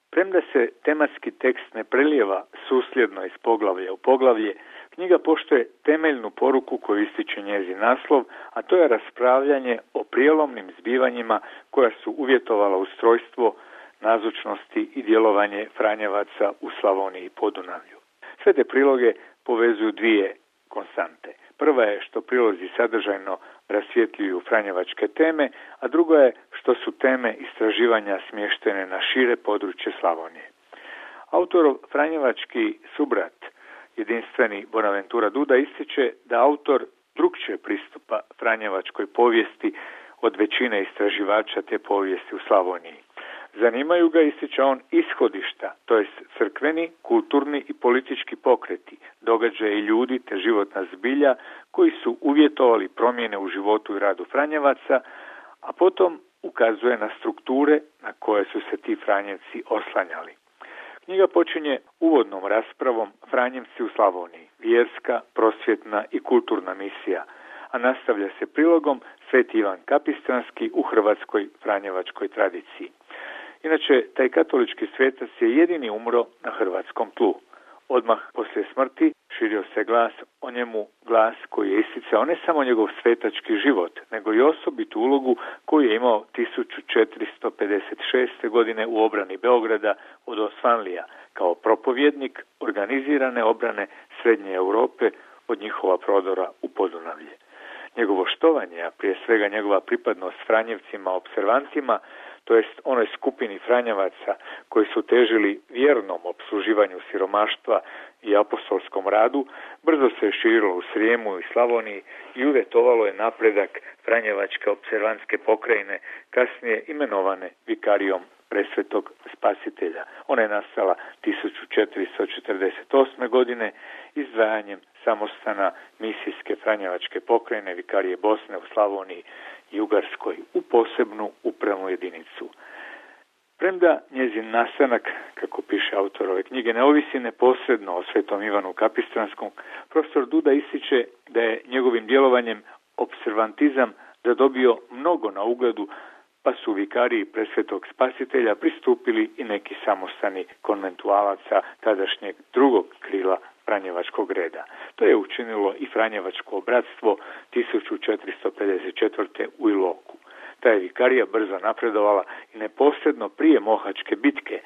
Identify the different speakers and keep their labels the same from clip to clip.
Speaker 1: Premda se tematski tekst ne prelijeva susljedno iz poglavlja u poglavlje, knjiga poštuje temeljnu poruku koju ističe njezin naslov, a to je raspravljanje o prijelomnim zbivanjima koja su uvjetovala ustrojstvo, nazočnosti i djelovanje Franjevaca u Slavoniji i Podunavlju. Sve te priloge povezuju dvije konstante. Prva je što prilozi sadržajno rasvjetljuju franjevačke teme, a drugo je što su teme istraživanja smještene na šire područje Slavonije. Autorov franjevački subrat, jedinstveni Bonaventura Duda, ističe da autor drukčije pristupa franjevačkoj povijesti od većine istraživača te povijesti u Slavoniji. Zanimaju ga, ističe on, ishodišta, to jest crkveni, kulturni i politički pokreti, događaje ljudi te životna zbilja koji su uvjetovali promjene u životu i radu Franjevaca, a potom ukazuje na strukture na koje su se ti Franjevci oslanjali. Knjiga počinje uvodnom raspravom Franjevci u Slavoniji, vjerska, prosvjetna i kulturna misija, a nastavlja se prilogom Sveti Ivan Kapistranski u hrvatskoj franjevačkoj tradiciji. Inače, taj katolički svetac je jedini umro na hrvatskom tlu. Odmah poslije smrti širio se glas o njemu, glas koji je isticao ne samo njegov svetački život, nego i osobitu ulogu koju je imao 1456. godine u obrani Beograda od Osvanlija, kao propovjednik organizirane obrane Srednje Europe od njihova prodora u Podunavlje. Njegovo štovanje, a prije svega njegova pripadnost Franjevcima opservantima, to jest onoj skupini Franjevaca koji su težili vjernom opsluživanju siromaštva i apostolskom radu, brzo se je širilo u Srijemu i Slavoniji i uvjetovalo je napredak Franjevačke opservantske pokrajine, kasnije imenovane vikarijom Presvetog Spasitelja. Ona je nastala 1448. godine izdvajanjem samostana misijske Franjevačke pokrajine vikarije Bosne u Slavoniji i Ugarskoj u posebnu upravnu jedinicu. Premda njezin nastanak, kako piše autor ove knjige, ne ovisi neposredno o Svetom Ivanu Kapistranskom, profesor Duda ističe da je njegovim djelovanjem opservantizam zadobio mnogo na ugledu, pa su vikariji Presvetog Spasitelja pristupili i neki samostani konventualaca tadašnjeg drugog krila Franjevačkog reda. To je učinilo i Franjevačko bratstvo 1454. u Iloku. Ta je vikarija brzo napredovala i neposredno prije Mohačke bitke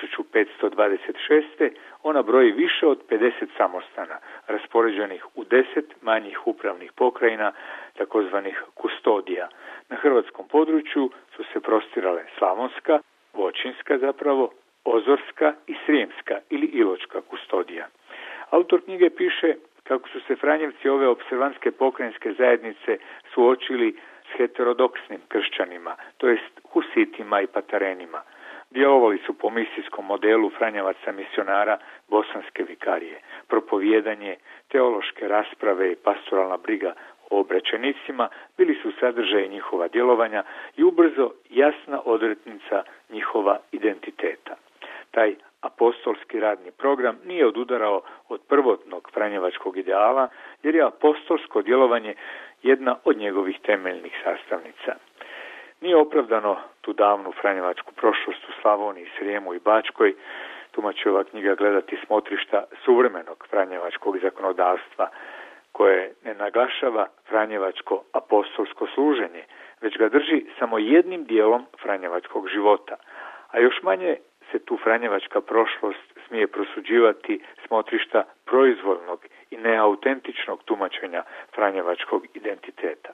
Speaker 1: 1526. ona broji više od 50 samostana, raspoređenih u 10 manjih upravnih pokrajina, takozvanih kustodija. Na hrvatskom području su se prostirale Slavonska, Voćinska zapravo, Ozorska i Srijemska ili Iločka kustodija. Autor knjige piše kako su se Franjevci ove opservantske pokrajinske zajednice suočili s heterodoksnim kršćanima, to jest husitima i patarenima. Djelovali su po misijskom modelu Franjevaca misionara bosanske vikarije. Propovijedanje, teološke rasprave i pastoralna briga o obraćenicima bili su sadržaj njihova djelovanja i ubrzo jasna odrednica njihova identiteta. Taj apostolski radni program nije odudarao od prvotnog franjevačkog ideala, jer je apostolsko djelovanje jedna od njegovih temeljnih sastavnica. Nije opravdano tu davnu franjevačku prošlost u Slavoniji, Srijemu i Bačkoj, tumači ova knjiga, gledati s motrišta suvremenog franjevačkog zakonodavstva, koje ne naglašava franjevačko apostolsko služenje, već ga drži samo jednim dijelom franjevačkog života, a još manje se tu franjevačka prošlost smije prosuđivati s motrišta proizvoljnog i neautentičnog tumačenja franjevačkog identiteta.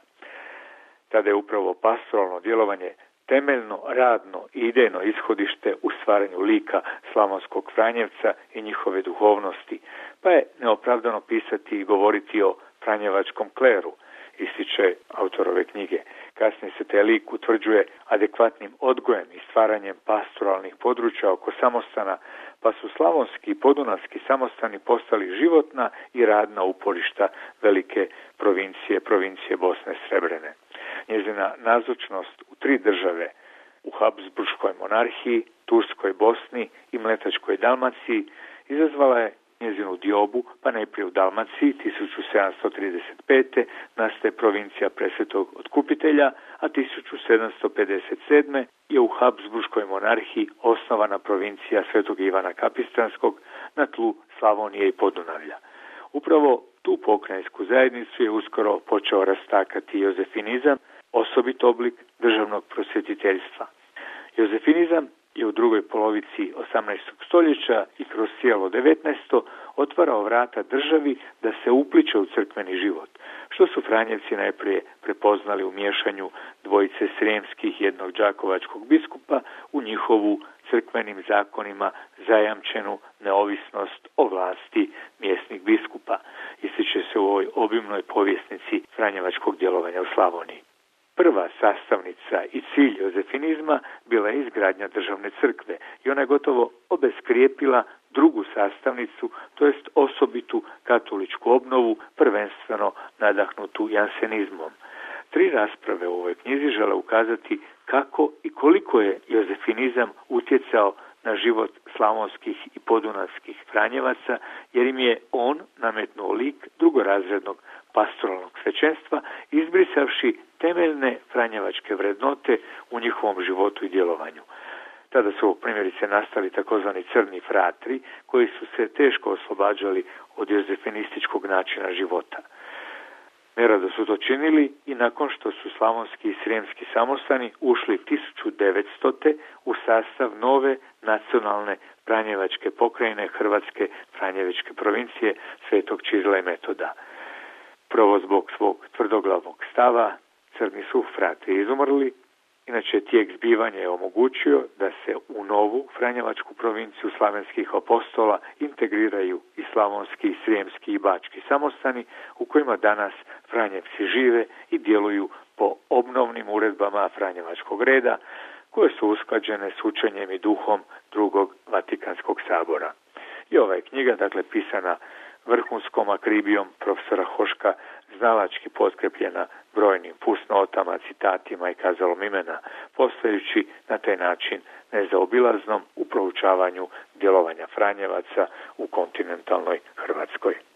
Speaker 1: Tada je upravo pastoralno djelovanje temeljno, radno i idejno ishodište u stvaranju lika slavonskog Franjevca i njihove duhovnosti, pa je neopravdano pisati i govoriti o franjevačkom kleru, ističe autorove knjige. Kasnije se taj lik utvrđuje adekvatnim odgojem i stvaranjem pastoralnih područja oko samostana, pa su slavonski i podunavski samostani postali životna i radna uporišta velike provincije Bosne Srebrene. Njezina nazočnost u 3 države, u Habsburškoj monarhiji, Turskoj Bosni i Mletačkoj Dalmaciji, izazvala je njezinu diobu, pa najprije u Dalmaciji 1735. nastaje provincija Presvetog Otkupitelja, a 1757. je u Habsburškoj monarhiji osnovana provincija Svetog Ivana Kapistanskog na tlu Slavonije i Podunavlja. Upravo tu pokrajinsku zajednicu je uskoro počeo rastakati jozefinizam, osobit oblik državnog prosvjetiteljstva. Jozefinizam je u drugoj polovici 18. stoljeća i kroz cijelo 19. otvarao vrata državi da se upliče u crkveni život, što su Franjevci najprije prepoznali u miješanju dvojice srijemskih i jednog đakovačkog biskupa u njihovu crkvenim zakonima zajamčenu neovisnost o vlasti mjesnih biskupa, ističe se u ovoj obimnoj povjesnici franjevačkog djelovanja u Slavoniji. Prva sastavnica i cilj jozefinizma bila je izgradnja državne crkve i ona je gotovo obeskrijepila drugu sastavnicu, to jest osobitu katoličku obnovu, prvenstveno nadahnutu jansenizmom. 3 rasprave u ovoj knjizi žele ukazati kako i koliko je jozefinizam utjecao na život slavonskih i podunavskih Franjevaca, jer im je on nametnuo lik drugorazrednog pastoralnog svećenstva, izbrisavši temeljne franjevačke vrednote u njihovom životu i djelovanju. Tada su primjerice nastali takozvani crni fratri, koji su se teško oslobađali od jozefinističkog načina života. Nerado su to činili i nakon što su slavonski i srijemski samostani ušli 1900. u sastav nove nacionalne franjevačke pokrajine Hrvatske franjevačke provincije Svetog Čirila i Metoda. Prvo zbog svog tvrdoglavog stava crni su fratri izumrli, inače tijek zbivanja je omogućio da se u novu franjevačku provinciju slavenskih apostola integriraju i slavonski, srijemski i bački samostani u kojima danas Franjevci žive i djeluju po obnovnim uredbama Franjevačkog reda, koje su usklađene s učenjem i duhom drugog Vatikanskog sabora. I ova je knjiga, pisana vrhunskom akribijom profesora Hoška, znalački potkrepljena brojnim fusnotama, citatima i kazalom imena, postajući na taj način nezaobilaznom u proučavanju djelovanja Franjevaca u kontinentalnoj Hrvatskoj.